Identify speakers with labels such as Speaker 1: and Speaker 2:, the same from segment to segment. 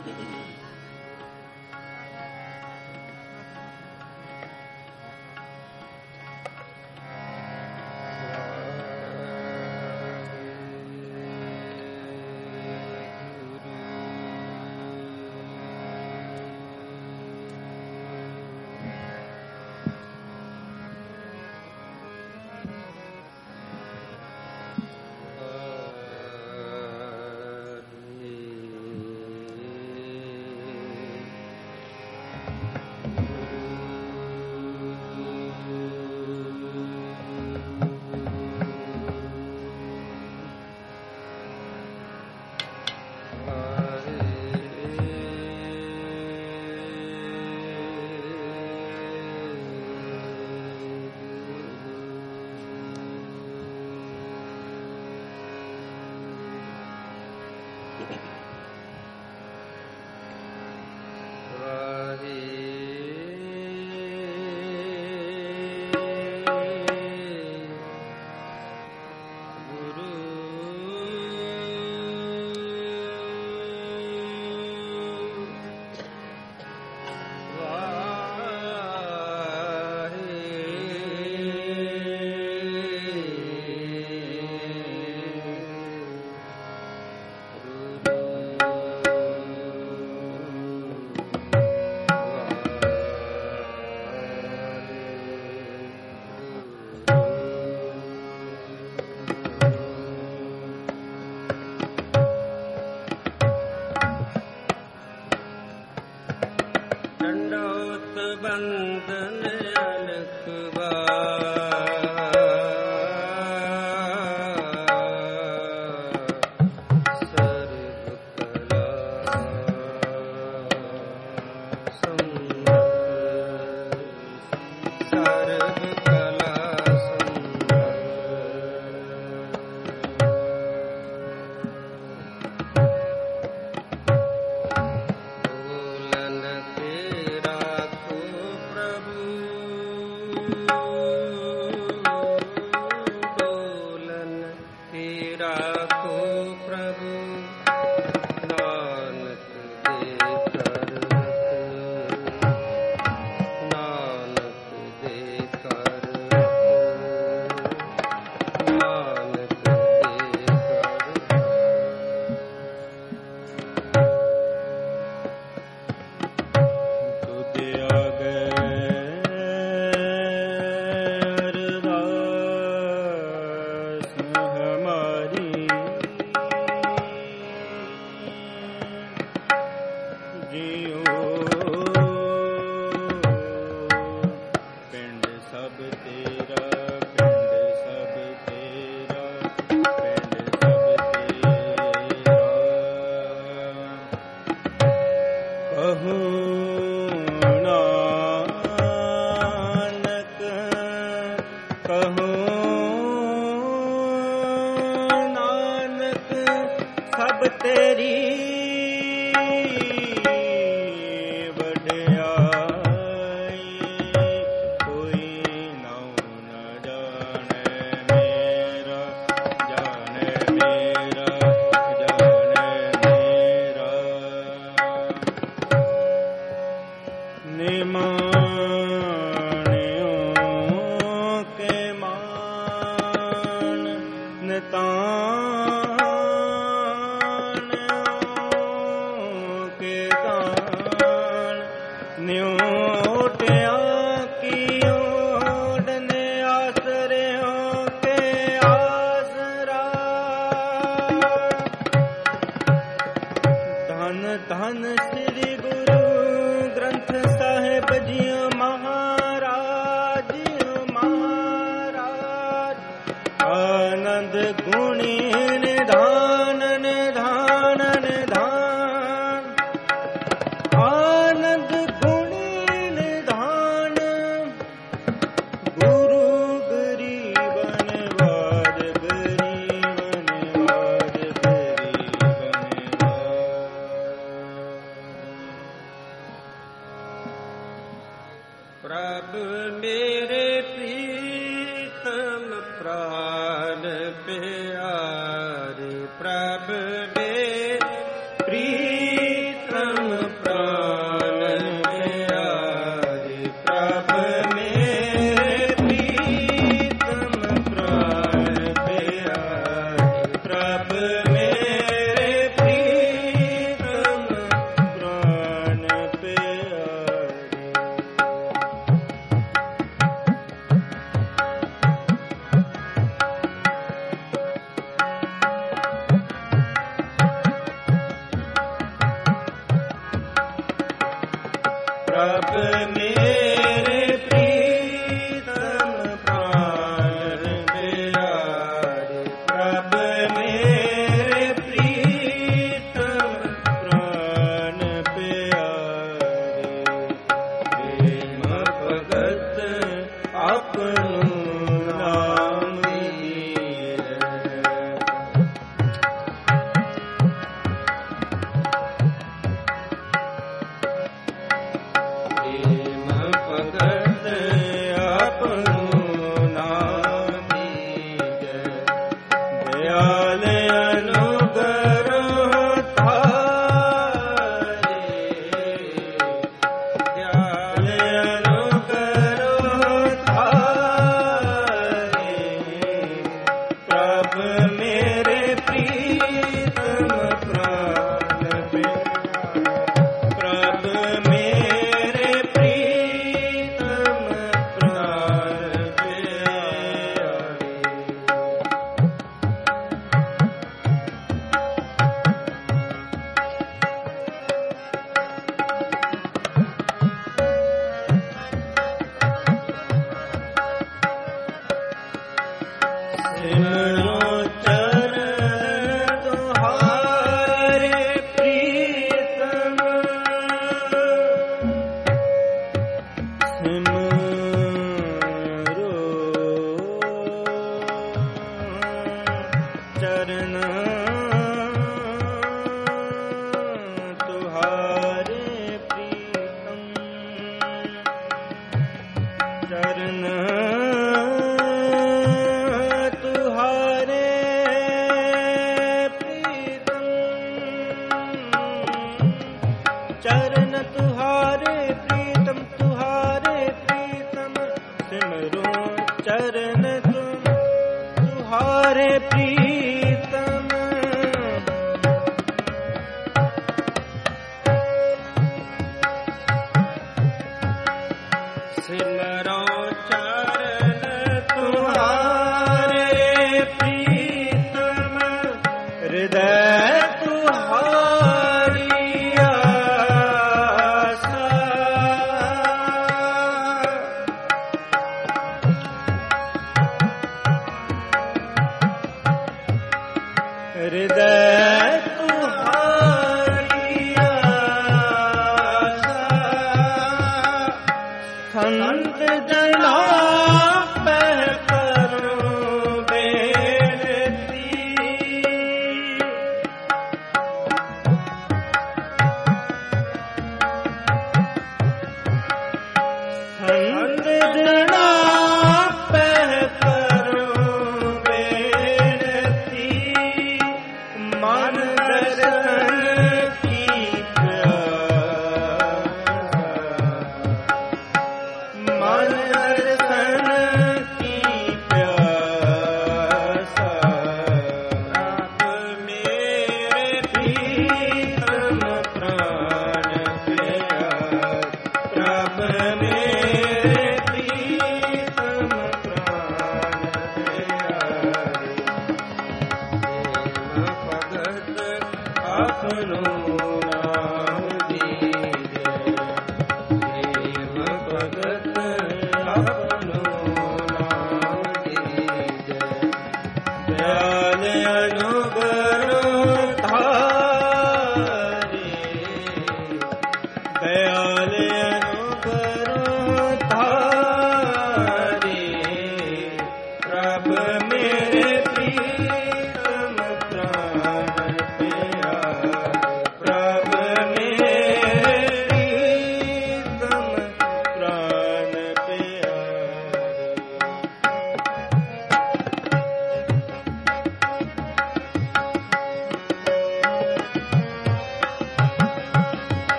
Speaker 1: प्रीतम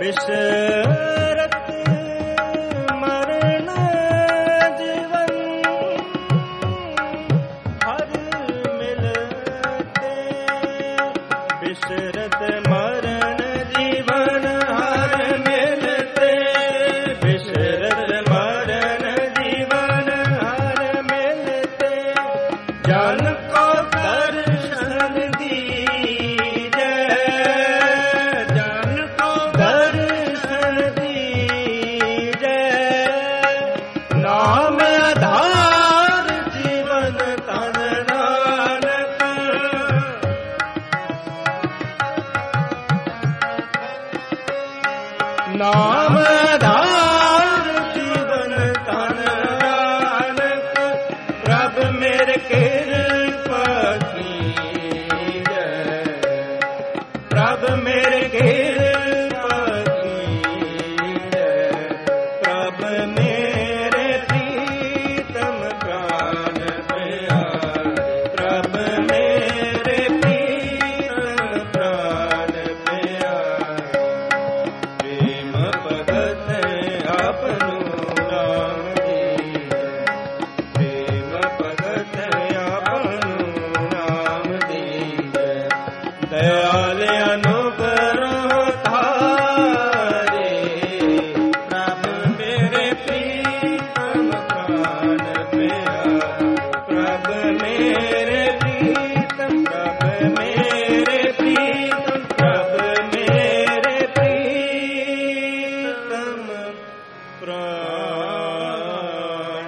Speaker 1: ਬਿਸਰਤ ਮਰਨ ਜੀਵਨ ਹਰ ਮਿਲਤੇ, ਬਿਸਰਤ ਮਰਨ ਜੀਵਨ ਹਰ ਮਿਲਤੇ, ਬਿਸਰਤ ਮਰਨ ਜੀਵਨ ਹਰ ਮਿਲਤੇ, ਜਨ ਕੋ ਦਰਸ਼ਨ ਦੀਜੈ, ਜਨ ਕੋ ਦਰਸ਼ਨ ਦੀਜੈ, ਨਾਮ ਆਧਾਰ ਜੀਵਨ ਤਨ ਨਾਨਕ, ਨਾਮ ਆਧਾਰ ਜੀਵਨ ਤਨ ਨਾਨਕ, ਪ੍ਰਭ ਮੇਰੇ ਕਿਰਪਾ ਕੀਜੈ, ਪ੍ਰਭ ਮੇਰੇ ਕਿਰਪਾ ਕੀਜੈ, ਪ੍ਰਭ ਮੇਰੇ ਪ੍ਰੀਤਮ ਪ੍ਰਾਨ ਪਿਆਰੇ, ਪ੍ਰਭ ਮੇਰੇ ਪ੍ਰੀਤਮ ਪ੍ਰਾਨ ਪਿਆਰੇ, ਪ੍ਰੇਮ ਭਗਤ ਆਪਨੋ ਨਾਮ ਦੀਜੈ, ਪ੍ਰੇਮ ਭਗਤ ਆਪਨੋ ਨਾਮ ਦੀਜੈ, ਦਇਆਲ ਅਨੁਗ੍ਰਹ ਧਾਰੇ, ਪ੍ਰਭ ਮੇਰੇ ਪ੍ਰੀਤਮ ਪ੍ਰਾਨ ਪਿਆਰੇ, ਪ੍ਰਭ ਮੇਰੇ ਪ੍ਰੀਤਮ, ਪ੍ਰਭ ਮੇਰੇ ਪ੍ਰੀਤਮ, ਪ੍ਰਭ ਮੇਰੇ ਪ੍ਰੀਤਮ ਪ੍ਰਾਨ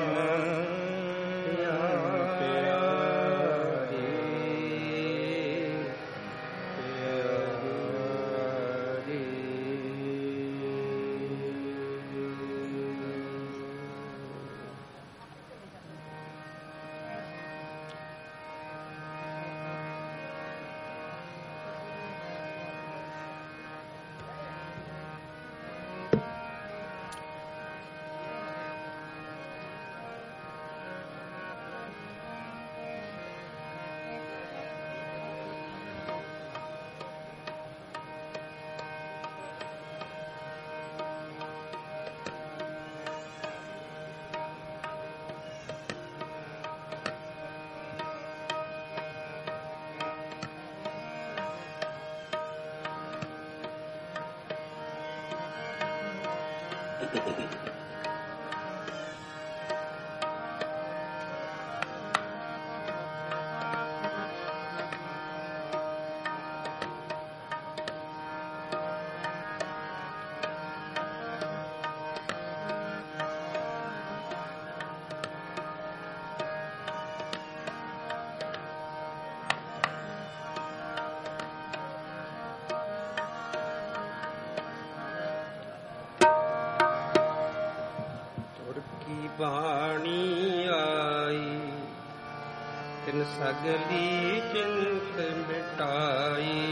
Speaker 1: ਬਾਣੀ ਆਈ, ਤਿਨ ਸਗਲੀ ਚਿੰਤ ਮਿਟਾਈ,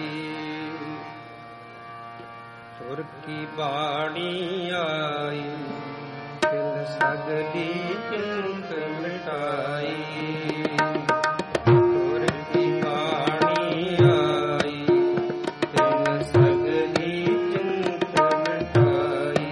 Speaker 1: ਤੁਰ ਕੀ ਬਾਣੀ ਆਈ, ਤਿਨ ਸਗਲੀ ਚਿੰਤ ਮਿਟਾਈ, ਤੁਰ ਕੀ ਬਾਣੀ ਆਈ, ਤਿਨ ਸਗਲੀ ਚਿੰਤ ਮਿਟਾਈ,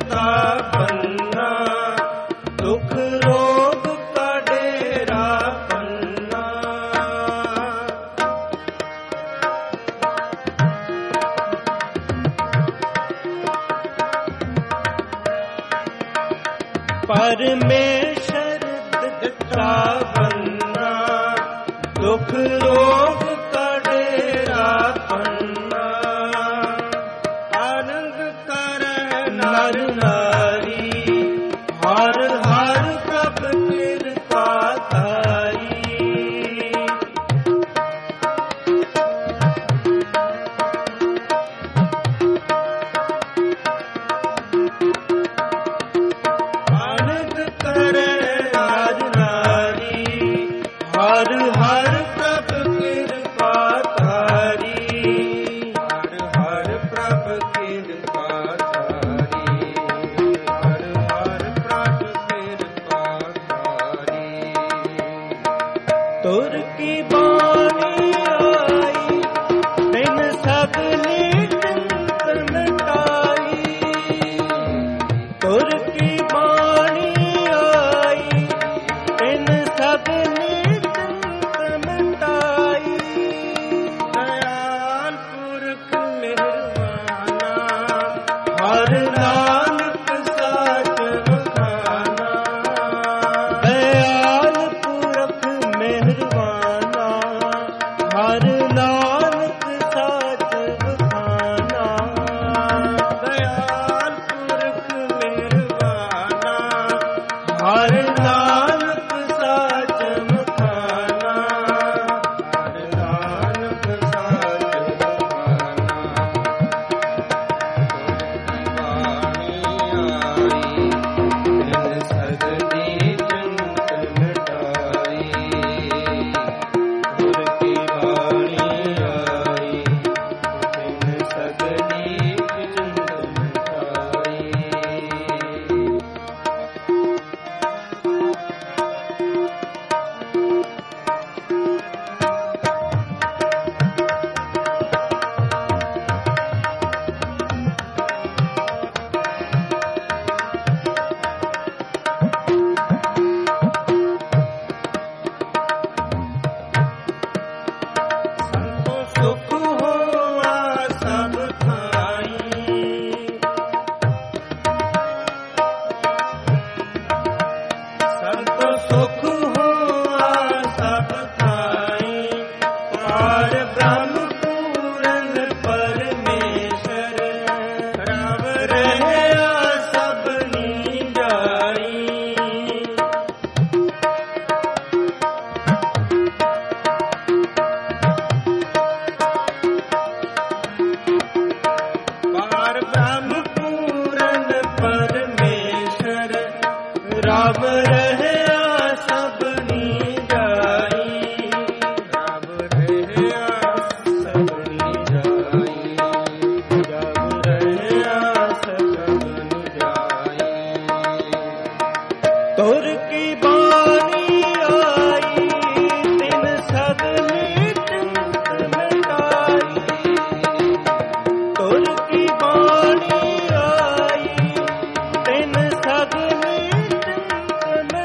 Speaker 1: ਦਾ ਪੰਨਾ, ਦੁਖ ਰੋਗ ਕਾ ਡੇਰਾ ਪੰਨਾ। ਪਰਮੇਸ਼ਰ ਦਿੱਤਾ ਬੰਨਾ, ਦੁਖ ਰੋਗ ਕਾ ਡੇਰਾ ਪੰਨਾ। ਆਨੰਦ ਕਰੈ ਨਰ ਨਾਰੀ, ਹਰ ਹਰ ਪ੍ਰਭ ਕਿਰਪਾ ਧਾਰੀ। ਆਨੰਦ ਕਰੈ ਨਰ ਨਾਰੀ, ਹਰ ਹਰ ਪ੍ਰਭ ਕਿਰਪਾ ਧਾਰੀ। ਹਰ ਹਰ ਪ੍ਰਭ ਕਿਰਪਾ ਧਾਰੀ, ਹਰ ਹਰ ਪ੍ਰਭ ਕਿਰਪਾ ਧਾਰੀ। ਤੁਰ ਕੀ ਬਾਣੀ ਆਈ, ਬਿਨ ਸਗਲੀ ਚਿੰਤ ਮਿਟਾਈ। ਤੁਰ ਕੀ ਬਾਣੀ ਆਈ, ਬਿਨ ਸਗਲੀ ਚਿੰਤ ਮਿਟਾਈ। ਦਇਆਲ ਪੁਰਖ ਮਿਹਰਬਾਨਾ, ਹਰ ਨਾਨਕ ਸਾਚ ਵਖਾਨਾ। ਦਇਆਲ ਪੁਰਖ ਮਿਹਰਬਾਨਾ, ਹਰ ਨਾਨਕ ਸਾਚ ਵਖਾਨਾ। ਦਇਆਲ ਪੁਰਖ ਮਿਹਰਬਾਨਾ, ਹਰ ਨਾਨਕ ਸਾਚ ਵਖਾਨਾ। ਹਰ ਨਾਨਕ ਸਾਚ ਵਖਾਨਾ। ਤੁਰ ਕੀ ਬਾਣੀ ਆਈ, ਬਿਨ ਸਗਲੀ ਚਿੰਤ ਮਿਟਾਈ। ਸੰਤੋ ਸੁਖ ਹੋਆ ਸਭ ਥਾਈ, ਸੰਤੋ ਸੁਖ ਹੋਆ ਸਭ ਥਾਈ। ਪਾਰ ਬ੍ਰਹਮ ਪੂਰਨ ਪਰਮੇਸ਼ਰ, ਰਵ ਰਹਿਆ ਸਭਨੀ ਜਾਈ। ਪਾਰ ਬ੍ਰਹਮ ਪੂਰਨ ਪਰਮੇਸ਼ਰ, ਰਵ ਰਹਿਆ ਸਭਨੀ ਜਾਈ। ਰਵ ਰਹਿਆ ਸਭਨੀ ਜਾਈ, ਰਵ ਰਹਿਆ ਸਭਨੀ ਜਾਈ। ਤੁਰ ਕੀ ਬਾਣੀ ਆਈ, ਤਿਨ ਸਗਲੀ ਚਿੰਤ ਮਿਟਾਈ। ਤੁਰ ਕੀ ਬਾਣੀ ਆਈ, ਤਿਨ ਸਗਲੀ ਚਿੰਤ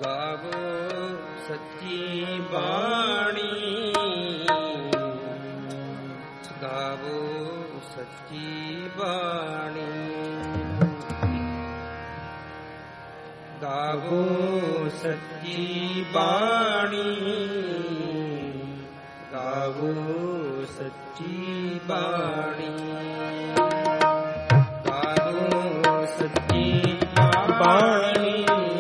Speaker 2: ਗਾਵੋ ਸੱਚੀ ਬਾਣੀ, ਗਾਵੋ ਸੱਚੀ ਬਾਣੀ, ਗਾਵੋ ਸੱਚੀ ਬਾਣੀ, ਗਾਵੋ ਸੱਚੀ ਬਾਣੀ, ਗਾਵੋ ਸੱਚੀ ਬਾਣੀ,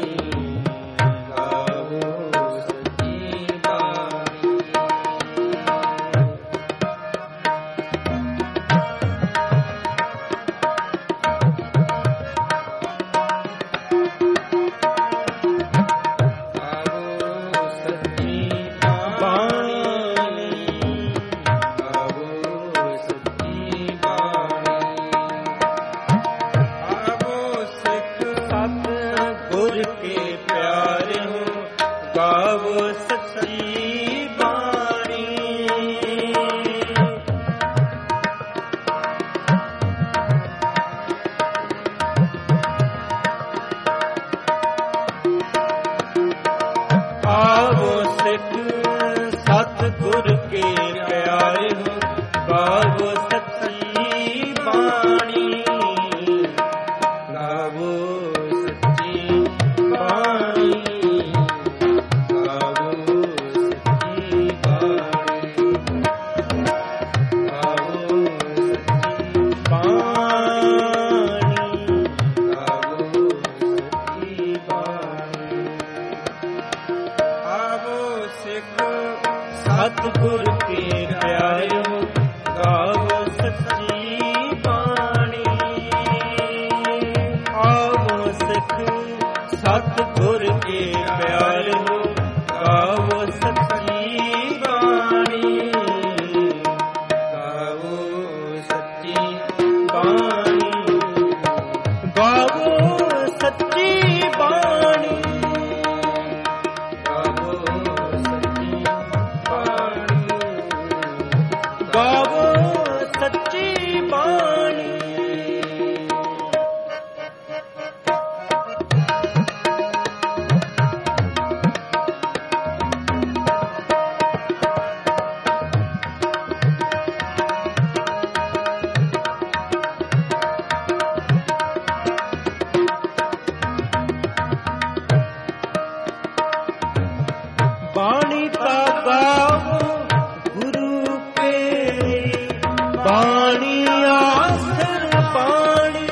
Speaker 2: ਸਤਿਗੁਰ ਕੇ ਪਿਆਰਿਓ ਗਾਵੋ ਸੱਚੀ ਬਾਣੀ, ਆਵੋ ਸਿੱਖ ਸਤਿਗੁਰ ਕੇ ਪਿਆਰਿਓ ਗਾਵੋ ਸੱਚੀ ਬਾਣੀ, ਗਾਵੋ ਸੱਚੀ ਬਾਣੀ, ਗਾਵੋ ਸੱਚੀ ਬਾਣੀ, ਗਾਵੋ ਸੱਚੀ ਬਾਣੀ। ਬਾਣੀ ਕਾ ਗਾਵੋ ਗੁਰੂ ਕੇ, ਬਾਣੀ ਆਸਰ ਬਾਣੀ,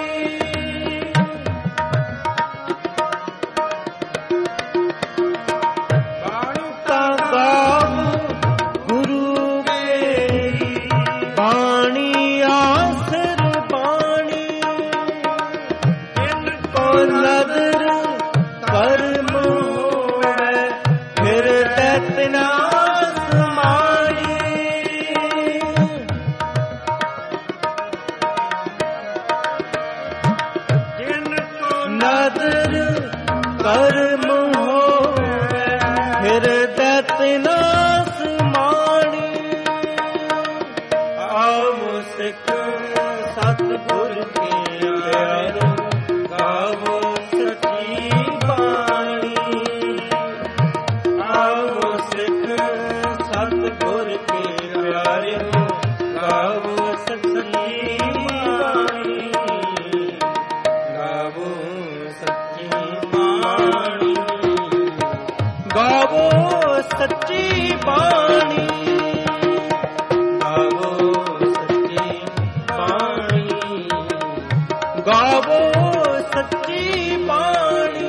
Speaker 2: ਬਾਣੀ ਕਾ ਗਾਵੋ ਗੁਰੂ ਕੇ, ਬਾਣੀ ਆਸਰ ਬਾਣੀ, ਜਿਨ ਕੋ ਨਦਰ ਕਰਮ ਹੋਵੇ ਫਿਰ ਤੈਤਨਾ ਸਮਾਣੀ, ਜਿਨ ਕੋ ਨਦਰ ਕਰਮ ਹੋਵੇ ਫਿਰ ਤੈਤਨਾ ਸਮਾਣੀ, ਆਵੋ ਸਿੱਖ ਸਤਿਗੁਰ ਕੇ ਪਿਆਰਿਓ ਗਾਵੋ ਸੱਚੀ ਬਾਣੀ, ਆਵੋ ਸਿੱਖ ਸਤਿਗੁਰ ਕੇ ਪਿਆਰਿਓ ਗਾਵੋ ਸੱਚੀ ਬਾਣੀ, ਗਾਵੋ ਸੱਚੀ ਬਾਣੀ, ਗਾਵੋ ਸੱਚੀ ਬਾਣੀ, ਗਾਵੋ ਸੱਚੀ ਬਾਣੀ, ਗਾਵੋ ਸੱਚੀ ਬਾਣੀ।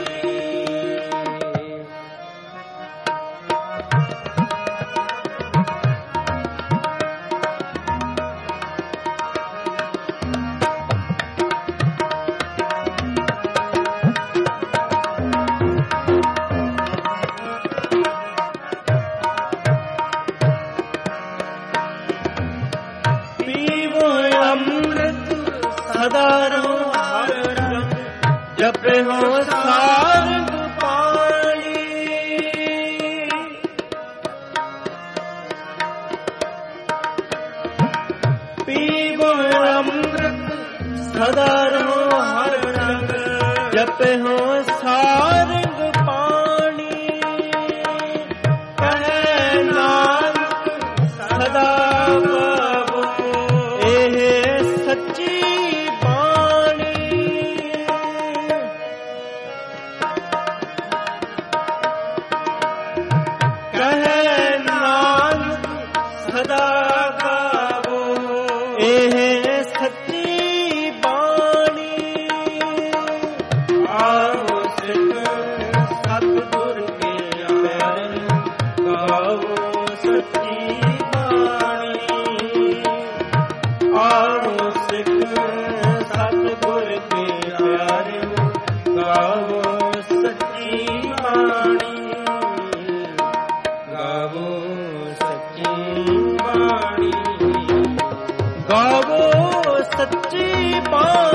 Speaker 2: ਪੀਵੋ ਅੰਮ੍ਰਿਤ ਸਦਾ ਰਹੋ ਹਰ ਰੰਗ, ਜਪੇ ਹੋ ਸਾਰੰਗ ਪਾਣੀ, ਪੀਵੋ ਅੰਮ੍ਰਿਤ ਸਦਾ ਰਹੋ ਹਰ ਰੰਗ, ਜਪੇ ਹੋ ਸਾਰੰਗ ਪਾਣੀ,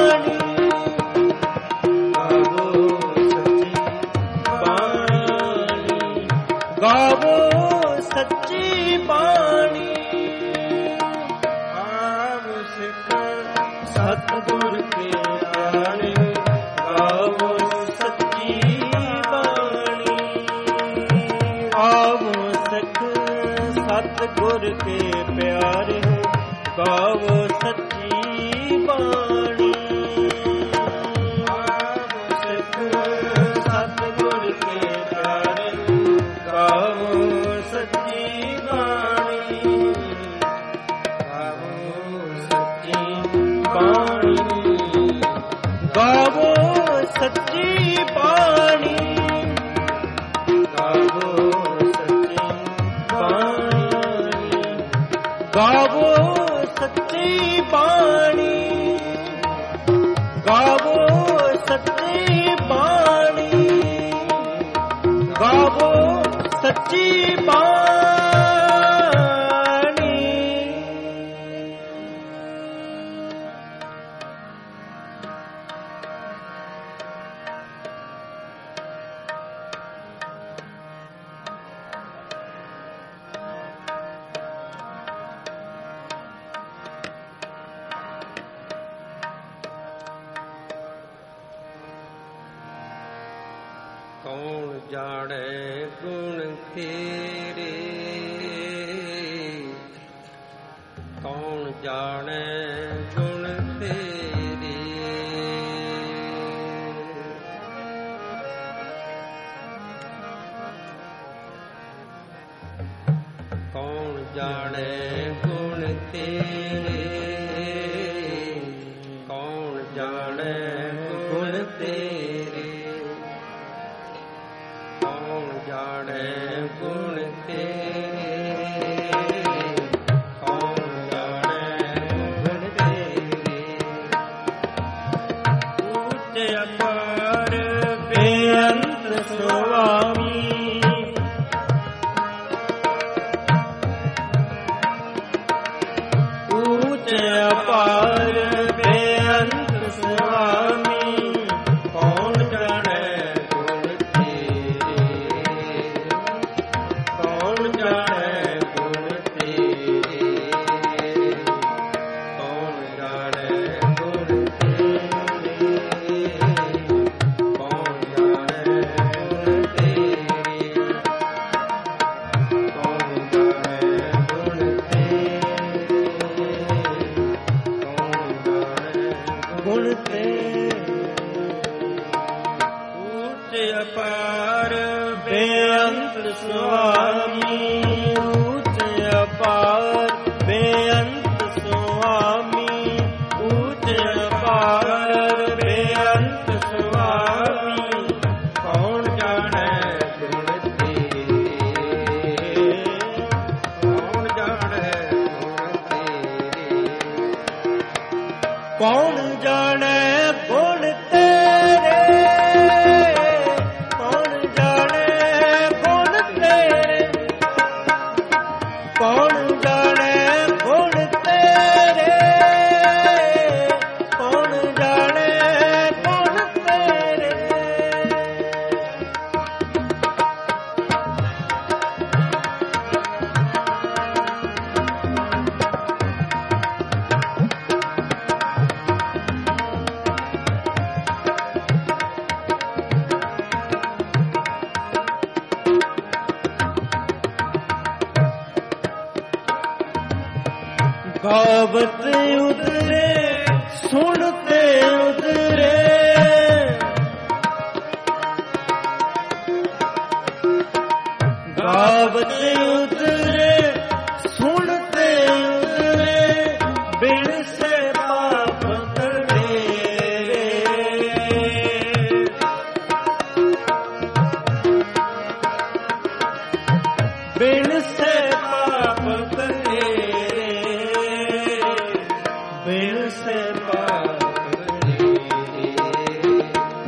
Speaker 1: ਗੁਰ ਕੇ ਪਿਆਰੇ ਗਾਵੋ ਸੱਚੀ ਬਾਣੀ। ਸਤਿਗੁਰ ਕੇ ਪਿਆਰੇ ਗਾਵੋ ਸੱਚੀ ਬਾਣੀ। ਗਾਵੋ ਸੱਚੀ ਬਾਣੀ। ਗਾਵੋ ਸੱਚੀ ਬਾਣੀ। ਗਾਵੋ ਗਾਵੋ ਸੱਚੀ ਬਾਣੀ। ਗਾਵੋ ਸੱਚੀ ਬਾਣੀ। ਗਾਵੋ ਸੱਚੀ ਬਾਣੀ।
Speaker 2: ਕੌਣ ਜਾਣੈ ਗੁਣ ਤੇਰੇ, ਕੌਣ ਜਾਣੈ ਗੁਣ ਤੇਰੇ। ਕੌਣ ਜਾਣੈ ਗੁਣ ਤੇਰੇ, ਕੌਣ ਜਾਣੈ ਗੁਣ ਤੇਰੇ। ਕੌਣ ਜਾਣੈ ਗੁਣ ਤੇਰੇ, ਕੌਣ ਜਾਣੈ ਗੁਣ ਤੇਰੇ। ਊਚ ਅਪਾਰ ਬੇਅੰਤ ਸੁਆਮੀ, ਊਚ ਅਪਾਰ ਬੇਅੰਤ ਸੁਆਮੀ। ਕੌਣ ਜਾਣੈ ਗੁਣ ਤੇਰੇ, ਕੌਣ ਜਾਣੈ ਗੁਣ ਤੇਰੇ। ਕੌਣ ਜਾਣੈ ਗੁਣ ਤੇਰੇ, ਕੌਣ ਜਾਣੈ ਗੁਣ ਤੇਰੇ। ਕੌਣ ਜਾਣੈ ਗੁਣ ਤੇਰੇ, ਕੌਣ ਜਾਣੈ
Speaker 1: ਗੁਣ ਤੇਰੇ।
Speaker 2: ਊਚ ਅਪਾਰ
Speaker 1: ਬੇਅੰਤ ਸੁਆਮੀ, ਊਚ ਅਪਾਰ ਬੇਅੰਤ ਸੁਆਮੀ। ਊਚ ਅਪਾਰ ਬੇਅੰਤ ਸੁਆਮੀ।
Speaker 2: ਕੌਣ ਜਾਣੈ ਗੁਣ ਤੇਰੇ, ਕੌਣ ਜਾਣੈ ਗੁਣ ਤੇਰੇ।
Speaker 1: ਕੌਣ ਜਾਣੈ ਗੁਣ ਤੇਰੇ, ਕੌਣ ਜਾਣੈ ਗੁਣ ਤੇਰੇ। ਕੌਣ ਜਾਣੈ ਗੁਣ ਤੇਰੇ, ਕੌਣ ਜਾਣੈ ਗੁਣ ਤੇਰੇ। ਗਾਵਤ ਉਤਰੇ ਸੁਣਤੇ ਉਤਰੇ, ਗਾਵਤ ਉਤਰੇ ਸੁਣਤੇ ਉਤਰੇ। ਬਿਨ ਸੇ ਪਾਪ ਕਰੇ, ਬਿਨ ਸੇ ਪਾਪ ਕਰੇ। ਬਿਨ ਸੇ ਪਾਪ ਕਰੇ,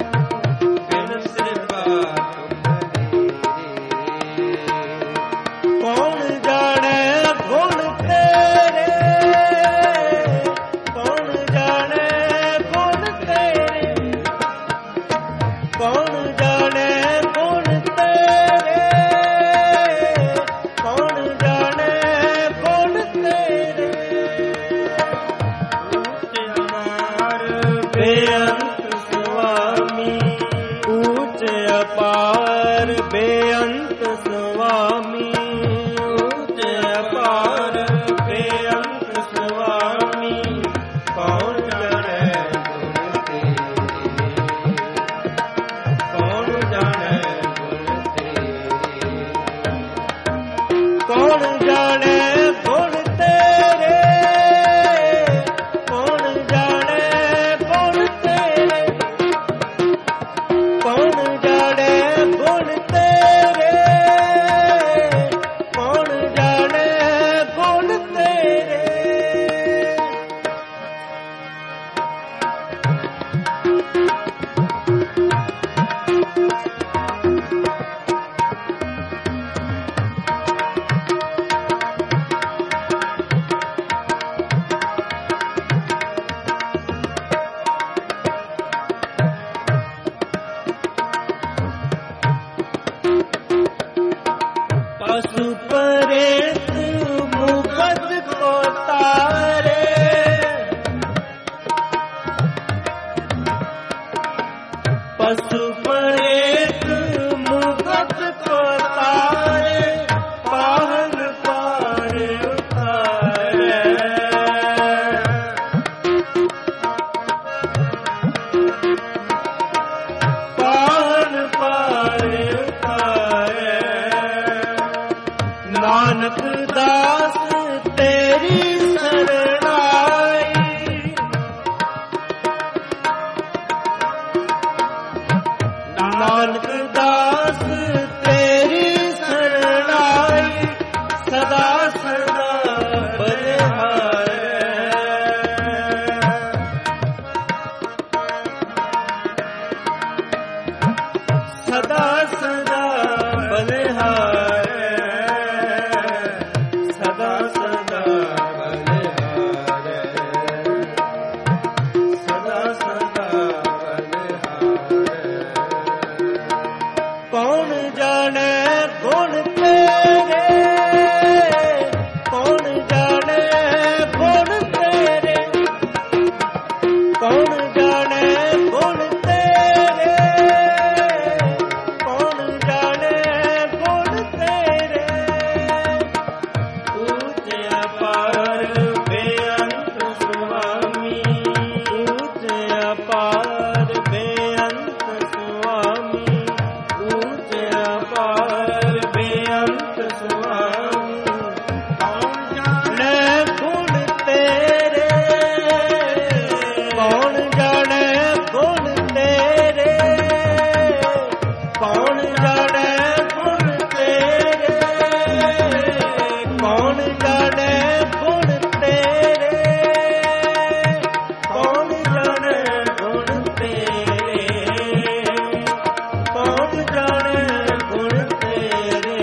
Speaker 1: ਬਿਨ ਸੇ ਪਾਪ ਕਰੇ। ਕੌਣ ਜਾਣੇ ਗੁਣ ਤੇਰੇ, ਕੌਣ ਜਾਣੇ ਗੁਣ ਤੇਰੇ। ਊਚ ਅਪਾਰ ਬੇਅੰਤ ਸੁਆਮੀ, ਊਚ ਅਪਾਰ ਬੇਅੰਤ ਸੁਆਮੀ, ਊਚ ਅਪਾਰ ਬੇਅੰਤ ਸੁਆਮੀ। ਕੌਣ ਜਾਣੇ ਗੁਣ ਤੇਰੇ, ਕੌਣ ਜਾਣੇ ਗੁਣ ਤੇਰੇ, ਕੌਣ ਜਾਣੇ ਗੁਣ ਤੇਰੇ, ਕੌਣ ਜਾਣੇ ਗੁਣ ਤੇਰੇ, ਕੌਣ ਜਾਣੇ ਗੁਣ ਤੇਰੇ, ਕੌਣ ਜਾਣੇ ਗੁਣ ਤੇਰੇ। ਪਸ਼ੂ ਪ੍ਰੇਤ ਮੁਕਤ ਕੋ ਤਾਰੇ, ਪਸ਼ੂ ਪ੍ਰੇਤ ਮੁਕਤ ਕੋ ਤਾਰੇ, ਪਾਹਨ ਪਾਰ ਉਤਾਰੇ। ਪਾਹਨ ਪਾਰ ਉਤਾਰੇ। ਨਾਨਕ ਦਾਸ ਤੇਰੀ ਸਰਣਾਈ, ਨਾਨਕ ਦਾਸ ਤੇਰੀ ਸਰਣਾਈ, ਸਦਾ ਸਦਾ ਬਲਿਹਾਰੇ। ਸਦਾ ਸਦਾ ਬਲਿਹਾਰੇ, ਸਦਾ ਸਦਾ ਬਲਿਹਾਰੇ, ਸਦਾ ਸਦਾ ਬਲਿਹਾਰੇ। ਕੌਣ ਜਾਣੇ ਗੁਣ ਤੇਰੇ, ਕੌਣ ਜਾਣੇ ਗੁਣ ਤੇਰੇ, ਕੌਣ ਜਾਣੇ ਗੁਣ ਤੇਰੇ, ਕੌਣ ਜਾਣੇ ਗੁਣ ਤੇਰੇ। ਊਚ ਅਪਾਰ ਬੇਅੰਤ ਸੁਆਮੀ, ਊਚ ਅਪਾਰ ਬੇਅੰਤ ਸੁਆਮੀ, ਊਚ ਅਪਾਰ ਬੇਅੰਤ ਸੁਆਮੀ। ਕੌਣ ਜਾਣੇ ਗੁਣ ਤੇਰੇ, ਕੌਣ ਜਾਣੇ ਗੁਣ ਤੇਰੇ, ਕੌਣ ਜਾਣੇ ਗੁਣ ਤੇਰੇ, ਕੌਣ ਜਾਣੇ ਗੁਣ ਤੇਰੇ, ਕੌਣ ਜਾਣੇ ਗੁਣ ਤੇਰੇ, ਕੌਣ ਜਾਣੇ ਗੁਣ ਤੇਰੇ,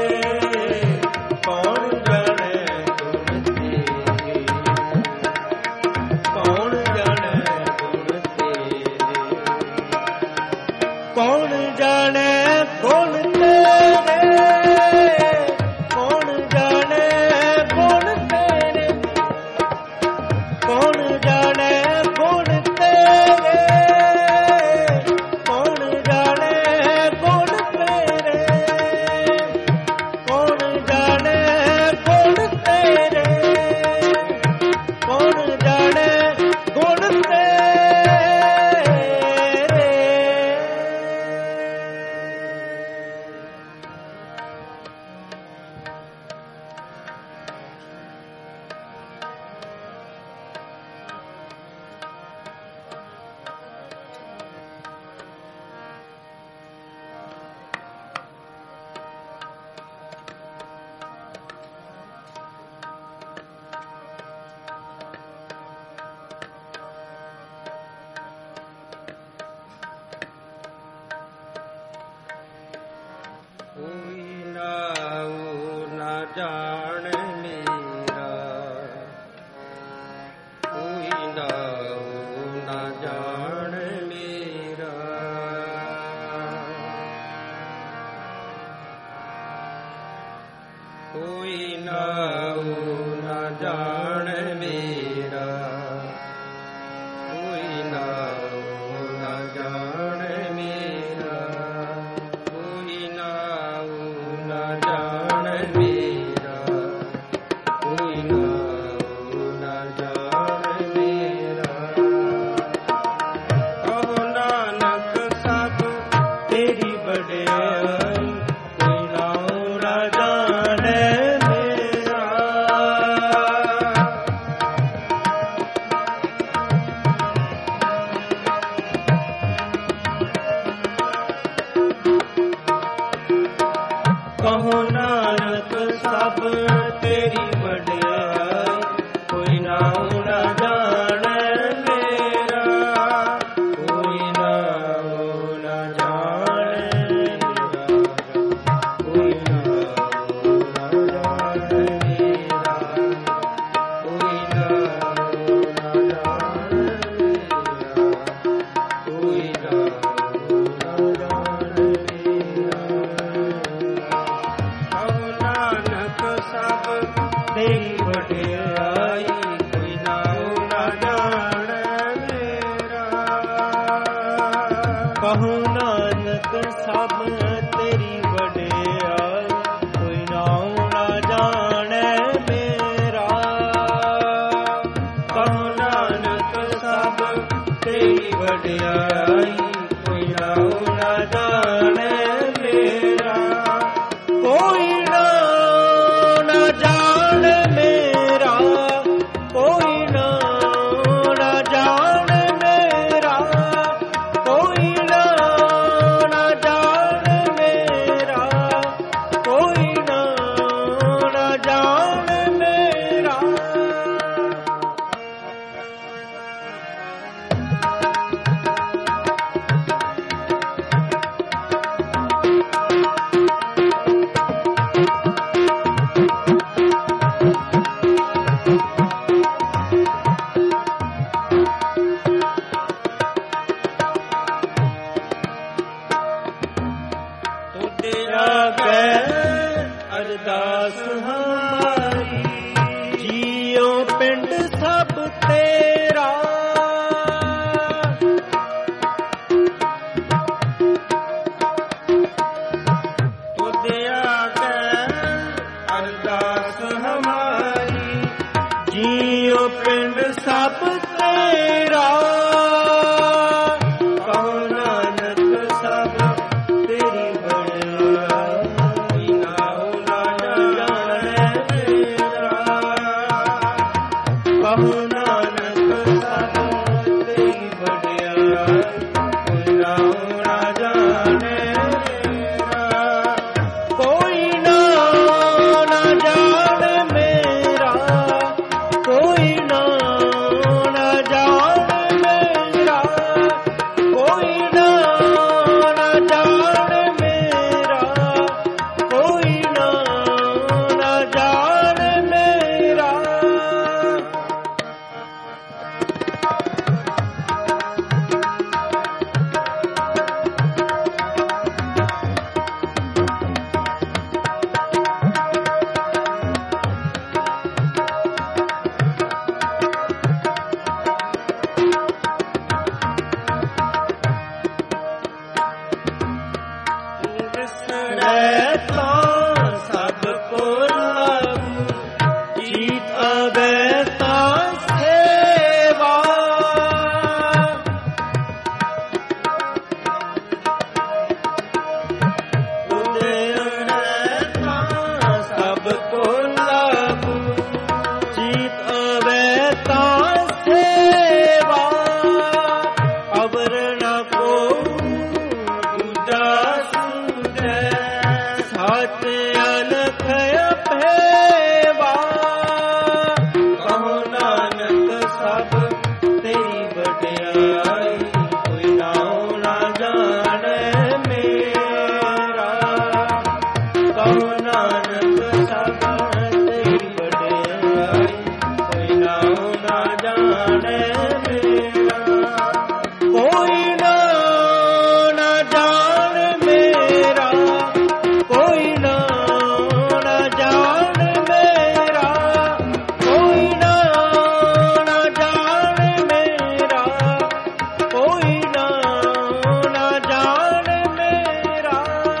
Speaker 1: ਕੌਣ ਜਾਣੇ ਗੁਣ ਤੇਰੇ, ਕੌਣ ਜਾਣੇ ਗੁਣ ਤੇਰੇ। ਕੌਣ ਜਾਣੇ ਗੁਣ ਤੇਰੇ, ਕੌਣ ਜਾਣੇ ਗੁਣ ਤੇਰੇ, ਕੌਣ ਜਾਣੇ ਗੁਣ ਤੇਰੇ, ਕੌਣ ਜਾਣੇ ਗੁਣ ਤੇਰੇ, ਕੌਣ ਜਾਣੇ ਗੁਣ ਤੇਰੇ, ਕੌਣ ਜਾਣੇ ਗੁਣ ਤੇਰੇ। ਕਹੋ ਨਾਨਕ ਸਭ ਤੇਰੀ ਵਡਿਆਈ, ਕੋਈ ਨਾਉ ਨਾ ਜਾਣੈ ਮੇਰਾ।
Speaker 2: ਕਹੋ ਨਾਨਕ ਸਭ ਤੇਰੀ ਵਡਿਆਈ, ਕੋਈ ਨਾਉ ਨਾ ਜਾਣੈ ਮੇਰਾ।
Speaker 1: ਕੋਈ ਨਾਉ ਨਾ ਜਾਣ ਮੇਰਾ, ਕੋਈ ਨਾਉ ਨਾ ਜਾਣ ਮੇਰਾ, ਕੋਈ ਨਾਉ ਨਾ ਜਾਣ ਮੇਰਾ, ਕੋਈ ਨਾਉ ਨਾ ਜਾਣ ਮੇਰਾ।
Speaker 2: ਤੁਧ ਆਗੈ ਅਰਦਾਸ ਹਮਾਰੀ,
Speaker 1: ਜੀਉ ਪਿੰਡ ਸਭ ਤੇਰਾ।
Speaker 2: ਤੁਧ ਆਗੈ ਅਰਦਾਸ ਹਮਾਰੀ,
Speaker 1: ਜੀਉ ਪਿੰਡ ਸਭ ਤੇਰਾ।
Speaker 2: ਕਹੋ ਨਾਨਕ ਸਭ ਤੇਰੀ ਵਡਿਆਈ, ਕੋਈ ਨਾਉ ਨਾ ਜਾਣੈ ਮੇਰਾ। ਕਹੋ ਨਾਨਕ ਸਭ ਤੇਰੀ ਵਡਿਆਈ, ਕੋਈ ਨਾਉ ਨਾ ਜਾਣੈ ਮੇਰਾ।
Speaker 1: ਕੋਈ ਨਾਉ ਨਾ ਜਾਣ ਮੇਰਾ, ਕੋਈ ਨਾਉ ਨਾ ਜਾਣ ਮੇਰਾ, ਕੋਈ ਨਾਉ ਨਾ ਜਾਣ ਮੇਰਾ, ਕੋਈ ਨਾਉ ਨਾ ਜਾਣ ਮੇਰਾ।
Speaker 2: ਵਿਸਰੈ ਤਾਂ ਸਭ ਕੋ ਲਾਗੂ,
Speaker 1: ਜੀਤ ਆਵੈ ਤਾਂ ਸੇਵਾ।
Speaker 2: ਉਦਇਣੈ ਤਾਂ ਸਭ ਕੋ ਲਾਗੂ,
Speaker 1: ਜੀਤ ਆਵੈ ਤਾਂ ਸੇਵਾ। ਅਵਰ ਨ ਕੋ
Speaker 2: ਦੂਜਾ ਸੂਝੈ,
Speaker 1: ਸਚ ਅਲਖ ਅਭੇਵਾ।
Speaker 2: ਕਹੋ ਨਾਨਕ ਸਭ ਤੇਰੀ ਵਡਿਆਈ, ਕੋਈ ਨਾਉ ਨਾ ਜਾਣੈ ਮੇਰਾ। ਕਹੋ ਨਾਨਕ ਸਭ ਤੇਰੀ ਵਡਿਆਈ, ਕੋਈ ਨਾਉ ਨਾ ਜਾਣੈ ਮੇਰਾ।
Speaker 1: ਕੋਈ ਨਾਉ ਨਾ ਜਾਣ ਮੇਰਾ, ਕੋਈ ਨਾਉ ਨਾ ਜਾਣ ਮੇਰਾ, ਕੋਈ ਨਾਉ ਨਾ ਜਾਣ ਮੇਰਾ, ਕੋਈ ਨਾਉ ਨਾ ਜਾਣ ਮੇਰਾ।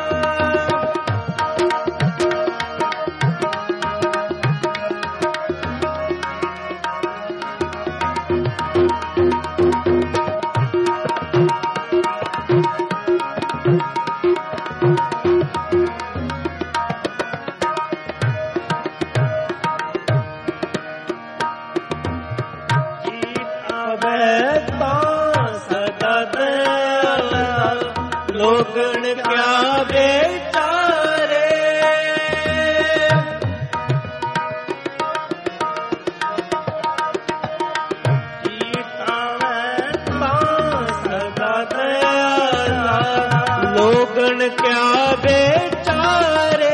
Speaker 1: ਜੀਤ ਆਵੈ ਤਾਂ ਸਦਾ ਦਇਆਲਾ, ਲੋਗਣ ਕਿਆ ਵਿਚਾਰੇ।
Speaker 2: ਜੀਤ ਆਵੈ ਤਾਂ ਸਦਾ ਦਇਆਲਾ,
Speaker 1: ਲੋਗਣ ਕਿਆ ਵਿਚਾਰੇ।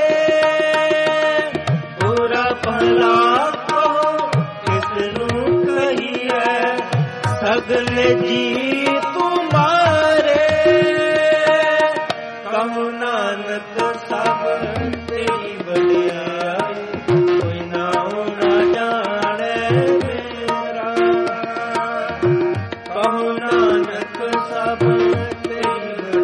Speaker 2: ਬੁਰਾ ਭਲਾ ਕਹੋ ਕਿਸ ਨੂੰ ਕਹੀਐ,
Speaker 1: ਸਗਲ ਜੀ ਤੁਮਾਰੇ।
Speaker 2: ਕਹੋ ਨਾਨਕ ਸਭ ਤੇਰੀ ਵਡਿਆਈ, ਕੋਈ ਨਾਉ ਨਾ ਜਾਣੈ ਮੇਰਾ। ਕਹੋ ਨਾਨਕ ਸਭ ਤੇਰੀ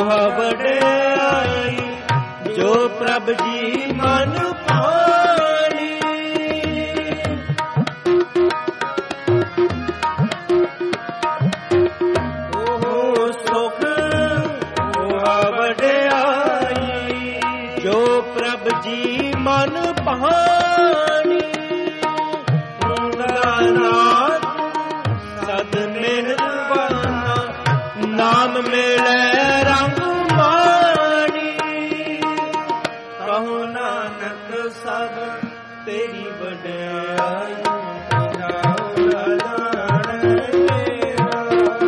Speaker 1: ਵਡਿਆਈ, ਜੋ ਪ੍ਰਭ ਜੀ ਮਨ ਭਾਣੀ। ਉਹ ਸੁਖ ਉਹ ਵਡਿਆਈ, ਜੋ ਪ੍ਰਭ ਜੀ ਮਨ ਭਾਣੀ। ਨਾਥ ਸਦ ਮਿਹਰਬਾਨਾ, ਨਾਮ ਮਿਲੈ ਰੰਗ ਮਾਣੀ। ਕਹੋ ਨਾਨਕ ਸਭ ਤੇਰੀ ਵਡਿਆਈ, ਨਾਉ ਜਾਣੈ ਮੇਰਾ।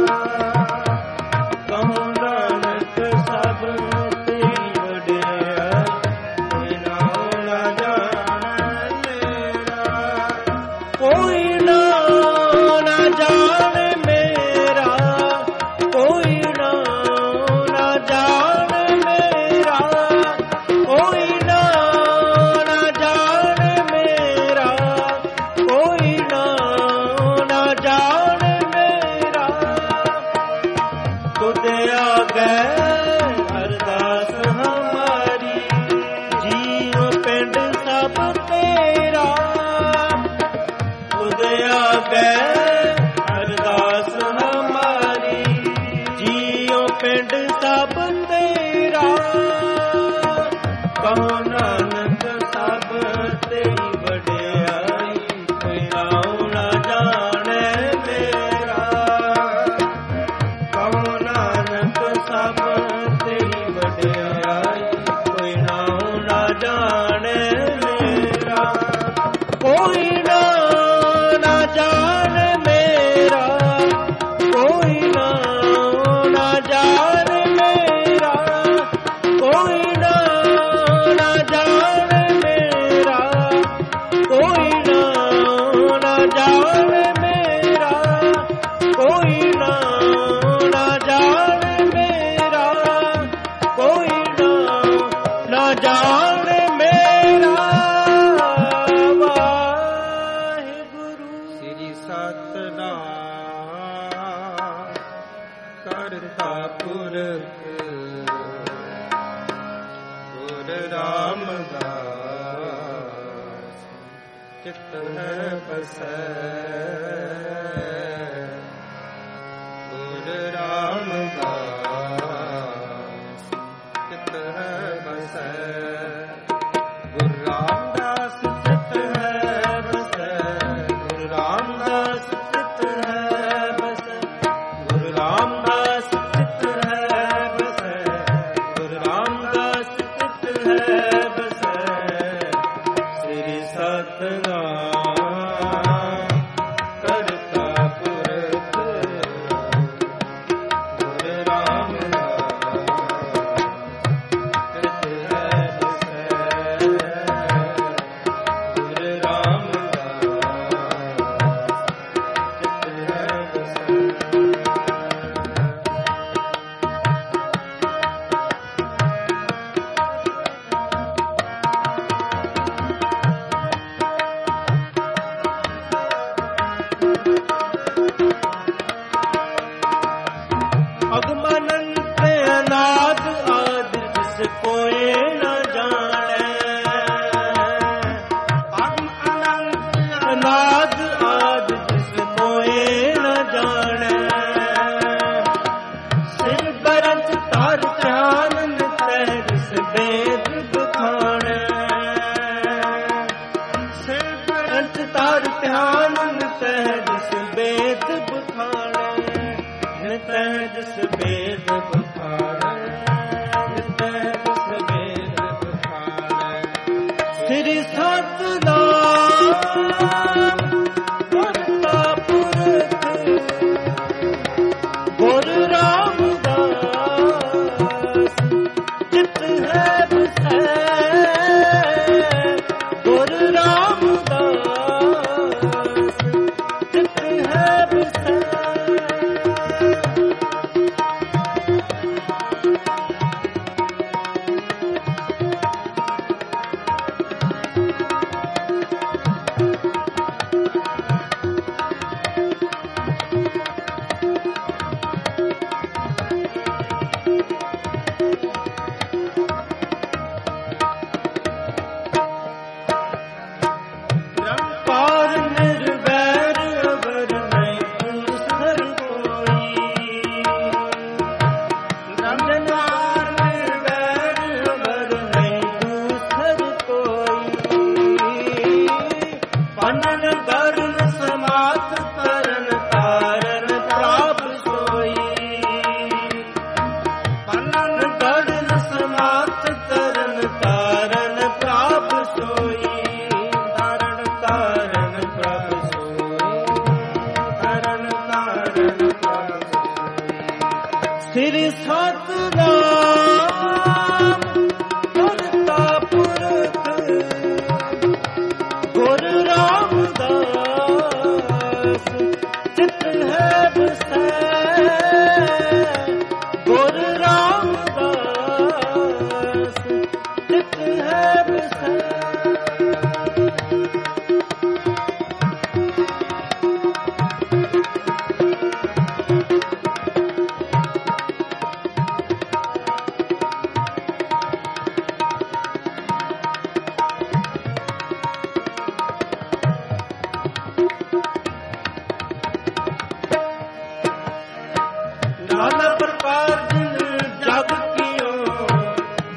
Speaker 1: ਕਹੋ ਨਾਨਕ ਸਭ ਤੇਰੀ ਵਡਿਆਈ, ਨਾਉ ਜਾਣੈ ਮੇਰਾ। ਕੋਈ ਨਾ ਜਾਣ ਮੇਰਾ, ਕੋਈ ਨਾ ਜਾਣ ਮੇਰਾ, ਕੋਈ ਨਾ ਜਾਣ ਮੇਰਾ, ਕੋਈ ਨਾ ਜਾਣ ਮੇਰਾ। ਤੁਧ ਆਗੇ ਅਰਦਾਸ ਹਮਾਰੀ, ਜੀਉ ਪਿੰਡ ਸਭ ਤੇਰਾ। ਤੁਧ ਆਗੇ ਅਰਦਾਸ ਹਮਾਰੀ, ਜੀਉ ਪਿੰਡ ਸਭ ਤੇਰਾ। ਕਹੋ ਨਾਨਕ ਸਭ ਤੇਰੀ ਵਡਿਆਈ, ਕੋਈ ਨਾਉ ਨਾ ਜਾਣੈ ਮੇਰਾ। ਕਹੋ ਨਾਨਕ ਸਭ ਤੇਰੀ ਵਡਿਆਈ, ਕੋਈ ਨਾਉ ਨਾ ਜਾਣੈ ਮੇਰਾ। ਕੋਈ ਨਾ ਜਾਣ ਮੇਰਾ, ਕੋਈ ਨਾ ਜਾਣ ਮੇਰਾ, ਕੋਈ ਨਾ ਜਾਣ ਮੇਰਾ, ਕੋਈ ਨਾ ਜਾਣ ਮੇਰਾ, ਕੋਈ ਨਾ ਜਾਣ ਮੇਰਾ, ਕੋਈ ਨਾ ਜਾਣ ਮੇਰਾ।
Speaker 2: ਕਰਤਾ ਪੁਰਖ ਗੁਰ ਰਾਮਦਾਸ, ਚਿਤ ਹੈ ਬਸੈ ਗੁਰ ਰਾਮਦਾਸ, ਚਿਤ ਹੈ ਬਸੈ ਗੁਰ ਰਾਮਦਾਸ, ਚਿਤ ਹੈ ਬਸੈ ਗੁਰ ਰਾਮਦਾਸ, ਚਿਤ ਹੈ ਬਸੈ ਗੁਰ ਰਾਮਦਾਸ, ਚਿਤ ਹੈ ਬਸੈ ਗੁਰ ਰਾਮਦਾਸ, ਚਿਤ ਹੈ ਬਸੈ। ਸ੍ਰੀ ਸਤਿਨਾਮ ਕਰਤਾ ਪੁਰਖ ਗੁਰ ਰਾਮਦਾਸ, ਚਿਤ ਹੈ ਬਸੈ ਗੁਰ ਰਾਮਦਾਸ, ਚਿਤ ਹੈ ਬਸੈ।
Speaker 1: ਅਗਮਨੰਤ ਅਨਾਦ ਆਦਿ ਜਿਸ ਕੋਏ ਨ ਜਾਣੈ। ਅਗਮ ਅਨੰਤ ਅਨਾਦ ਆਦਿ ਜਿਸ ਕੋਏ ਨ ਜਾਣੈ। ਸਿਰ ਬਰੰਚ ਧਰ ਧਿਆਨ ਤਹਿ ਜਿਸ ਬੇਦ ਬਖਾਣੈ। ਸਿਰ ਬਰੰਚ ਧਰ ਧਿਆਨ ਤਹਿ ਜਿਸ ਬੇਦ ਬਖਾਣੈ। ਤਹਿ ਜਿਸ ਬੇਦ ਬਖਾਣੈ, ਤਹਿ ਜਿਸ ਬੇਦ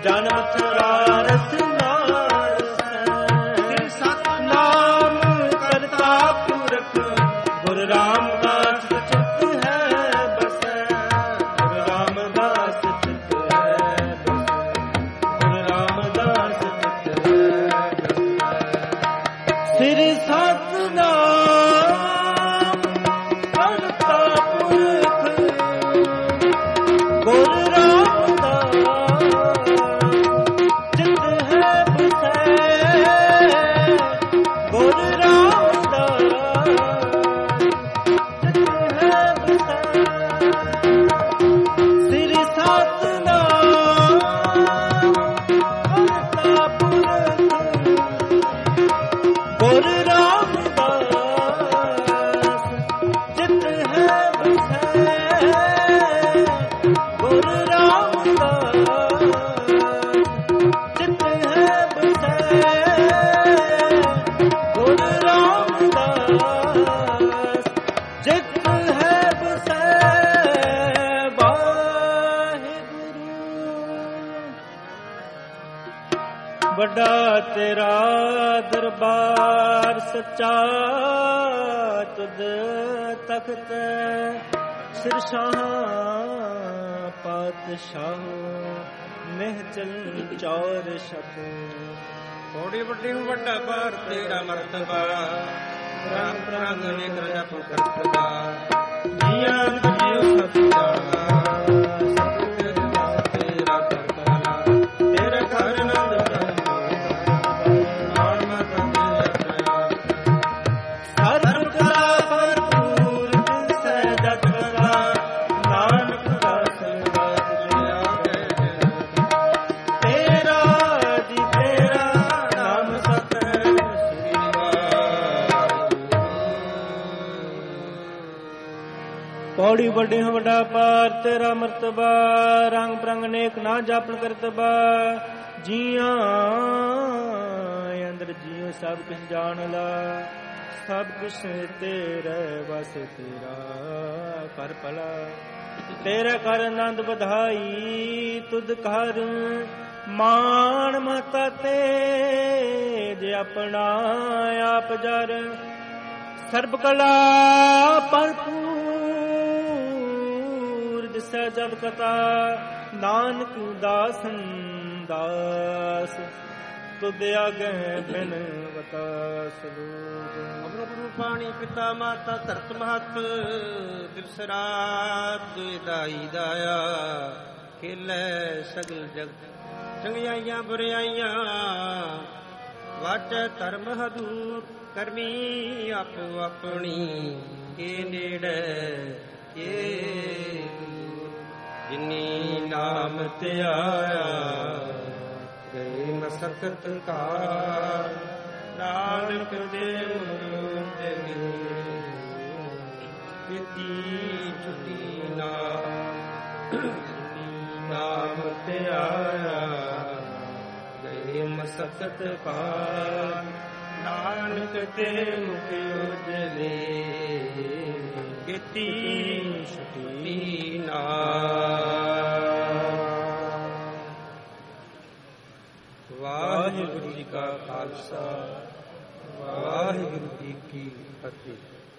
Speaker 1: ਜਨਮ ਚਰਾਰਸ ਨਾਰਸ
Speaker 2: ਸ੍ਰੀ
Speaker 1: ਨਾਮ ਕਰਤਾ ਪੁਰਖ ਗੁਰ ਰਾਮਦਾਸ ਚਿਤ ਹੈ ਬਸੈ ਗੁਰ ਰਾਮਦਾਸ ਚਿਤ ਹੈ ਬਸੈ ਗੁਰ ਰਾਮਦਾਸ ਚਿਤ ਹੈ ਬਸੈ ਸ੍ਰੀ ਸਤਿਨਾਮ ਕਰਤਾ ਪੁਰਖ ਗੁਰ ਰਾਮਦਾਸ ਚਿਤ ਹੈ ਬਸੈ ਗੁਰ ਰਾਮਦਾਸ ਚਿਤ ਹੈ ਬਸੈ ਸ੍ਰੀ ਸਤਿਨਾਮ ਕਰਤਾ ਪੁਰਖ ਗੁਰ ਰਾਮਦਾਸ ਚਿਤ ਹੈ ਬਸੈ ਗੁਰ ਰਾਮਦਾਸ ਚਿਤ ਹੈ ਬਸੈ ਗੁਰ ਰਾਮਦਾਸ ਚਿਤ ਹੈ ਬਸੈ ਵਾਹਿਗੁਰੂ। ਵੱਡਾ ਤੇਰਾ ਦਰਬਾਰ ਸੱਚਾ ਤੁਧ ਤਖਤ ਸਿਰਸ਼ਾਹ ਪਾਤਸ਼ਾਹ ਮਹਿਚਲ ਚੌਰ ਛਪ
Speaker 2: ਥੋੜੀ ਵੱਡੀ ਵੱਡਾ ਬਾਰ ਤੇਰਾ ਮਰਤਬਾ ਰੰਗ ਪ੍ਰੰਗ ਅਨੇਕ ਜਪ ਕਰਤਦਾ ਜੀਆਂ ਜੀਉ ਸਭ ਜਾਣਾ ਸਭ ਤੇਰਾ ਕਰਤਾਰਾ ਤੇਰੇ ਘਰ ਨੰਦ
Speaker 1: ਸਰਬ ਕਲਾ ਭਰਪੂਰ ਦਿਸੈ ਜਗ ਕਲਾ ਨਾਨਕ ਦਾਸ ਤੇਰਾ ਜੀ ਤੇਰਾ ਨਾਮ ਸਤਿ ਸ੍ਰੀ ਪੌੜੀ ਵੱਡੇ ਵੱਡਾ ਪਾਰ ਤੇਰਾ ਮਰਤਬਾ ਰੰਗ ਪ੍ਰੰਗ ਅਨੇਕ ਨਾ ਜਾਪਨ ਕਰਤਬਾ ਜੀਆਂ ਅੰਦਰ ਜੀਉ ਸਭ ਕੁਛ ਜਾਣ ਲਾ ਸਭ ਕੁਛ ਤੇਰੇ ਵਸ ਤੇਰਾ ਕਰ ਭਲਾ ਤੇਰੇ ਕਰ ਆਨੰਦ ਵਧਾਈ ਤੁਧ ਕਰ ਮਾਣ ਮਤਾ ਤੇ ਜੇ ਆਪਣਾ ਆਪ ਜਰ ਸਰਬ ਕਲਾ ਭਰਪੂਰ ਦਿਸੈ ਜਬ ਕਥਾ ਨਾਨਕ ਦਾਸਨ ਦਾਸ ਤੁਧ ਆਗੇ ਬਿਨ ਬਤਾਸ ਲੋਗ
Speaker 2: ਗੁਰੂ ਪਾਣੀ ਪਿਤਾ ਮਾਤਾ ਧਰਤ ਮਹਤ ਦਿਵਸ ਰਾਤ ਦਾਈ ਦਾਇਆ ਖੇਲੇ ਸਗਲ ਜਗਤ ਚੰਗਿਆਈਆਂ ਬੁਰਿਆਈਆਂ ਵਾਚੈ ਧਰਮ ਹਦੂਰ ਕਰਮੀ ਆਪੋ ਆਪਣੀ ਕੇ ਨੇੜੇ ਕੇ ਜਿਨੀ ਨਾਮ ਧਿਆਇਆ ਗਏ ਮਸਕਤ ਕਾਰ ਨਾਨਕ ਦੇ ਮੁਖ ਜਨੀ ਕੀਤੀ ਛੁਟੀ ਨਾਮ ਧਿਆਇਆ ਗਏ ਮਸਕਤ ਕਾਰ ਨਾਨਕ ਦੇ ਮੁਖ ਉਜਲੇ ਕੀਤੀ ਛੁਟੀ ਵਾਹਿਗੁਰੂ ਜੀ ਕਾ ਖਾਲਸਾ ਵਾਹਿਗੁਰੂ ਜੀ ਕੀ ਫਤਿਹ।